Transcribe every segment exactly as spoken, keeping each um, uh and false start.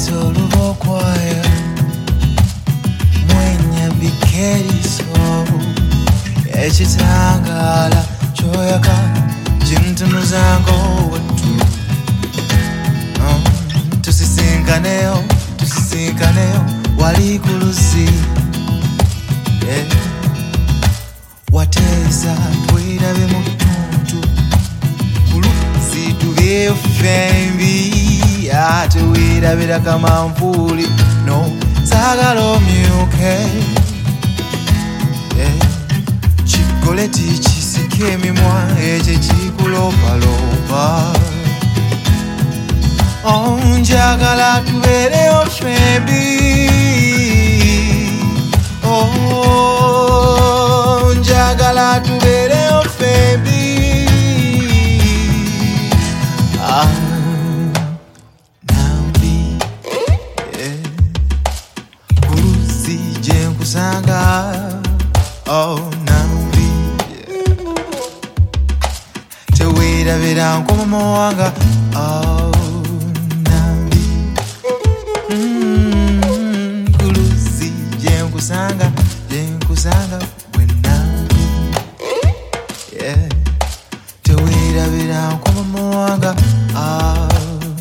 solo choir mwenye bikeriso echitangala choyaka chintunu zango watu um, tusisinkaneo tusisinkaneo walikuluzi yeah. Wateza twirabe mu bitundu kuluzi tubye fembi ate wirabira kamanfuli no sagala omyuke yeah. Chigoleti chisike emimwa ekyo kikulopalopa onjagala tubeereyo fembi oh, njagala tubeereyo fembi ah, nambi yeah. Kuluzi jenkusanga oh, nambi yeah. Tewirabira nkomomo wanga oh, nambi mm, kuluzi jenkusanga jenkusanga wenambi yeah. Tewirabira nkomomo wanga oh,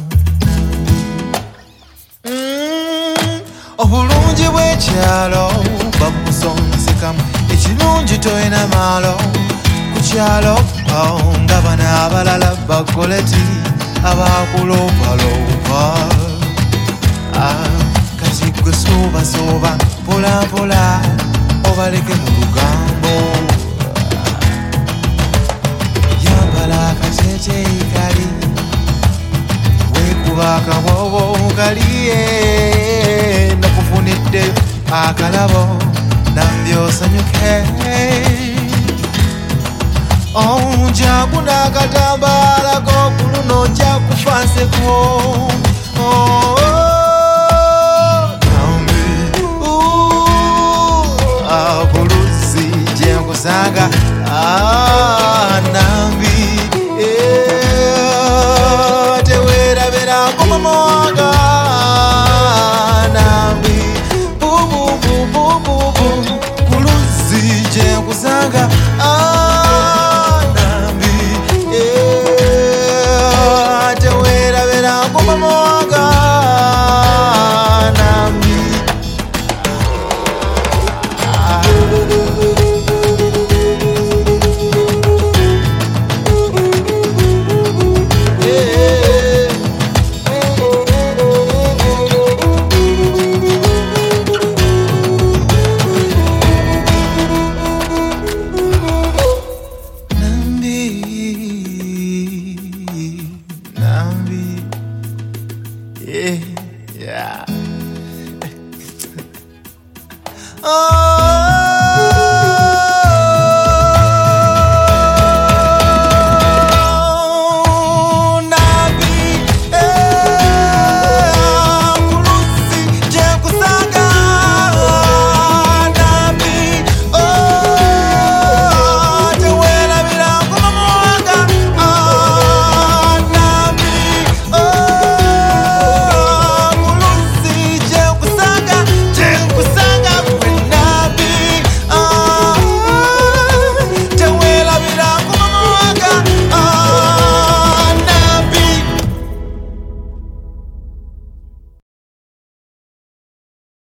mm, obulungi bw'ekyalo babukusonzekamu ekirungi toyina malo ku kyalo oh, nga bana abalala bagoleti abakulopalopa ah, kati gwe soobasooba mpolampola obaleke mu lugambo yambala akateeteeyi kali weekuba akaboobo kaliye nakufunidde akalabo nambyosanyuke onjakuna akatambaala k'okuluno njakufanseko oh, nambi akuluzi jenkusanga ah, nambi yeah. Tewerabira nkomomo wanga nambi bubububububu kuluzi jenkusanga ah, nambi yeah. Tewerabira nkomomo wanga nambi ah. Yeah, yeah. Oh.